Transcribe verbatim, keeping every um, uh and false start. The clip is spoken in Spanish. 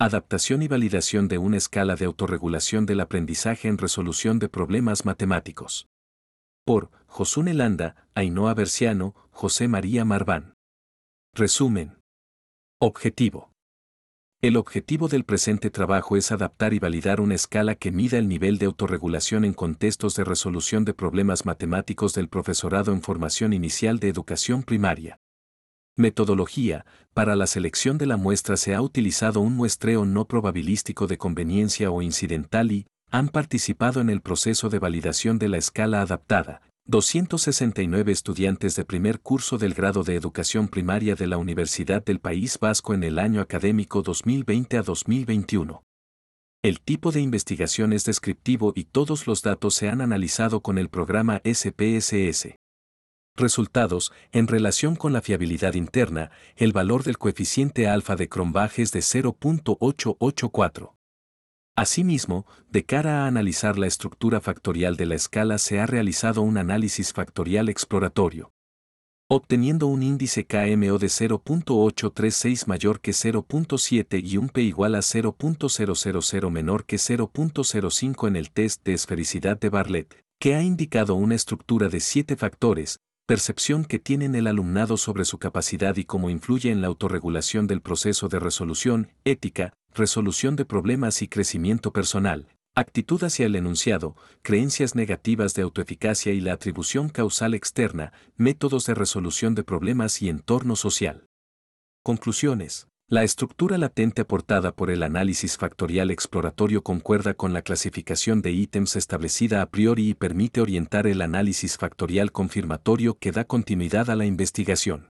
Adaptación y validación de una escala de autorregulación del aprendizaje en resolución de problemas matemáticos. Por Josune Landa, Ainhoa Berciano, José María Marván. Resumen. Objetivo. El objetivo del presente trabajo es adaptar y validar una escala que mida el nivel de autorregulación en contextos de resolución de problemas matemáticos del profesorado en formación inicial de educación primaria. Metodología. Para la selección de la muestra se ha utilizado un muestreo no probabilístico de conveniencia o incidental y han participado en el proceso de validación de la escala adaptada doscientos sesenta y nueve estudiantes de primer curso del grado de educación primaria de la Universidad del País Vasco en el año académico dos mil veinte a dos mil veintiuno. El tipo de investigación es descriptivo y todos los datos se han analizado con el programa S P S S. Resultados. En relación con la fiabilidad interna, el valor del coeficiente alfa de Cronbach es de cero punto ochocientos ochenta y cuatro. Asimismo, de cara a analizar la estructura factorial de la escala se ha realizado un análisis factorial exploratorio, obteniendo un índice K M O de cero punto ochocientos treinta y seis mayor que cero punto siete y un P igual a cero punto cero cero cero menor que cero punto cero cinco en el test de esfericidad de Bartlett, que ha indicado una estructura de siete factores, percepción que tienen el alumnado sobre su capacidad y cómo influye en la autorregulación del proceso de resolución, ética, resolución de problemas y crecimiento personal, actitud hacia el enunciado, creencias negativas de autoeficacia y la atribución causal externa, métodos de resolución de problemas y entorno social. Conclusiones. La estructura latente aportada por el análisis factorial exploratorio concuerda con la clasificación de ítems establecida a priori y permite orientar el análisis factorial confirmatorio que da continuidad a la investigación.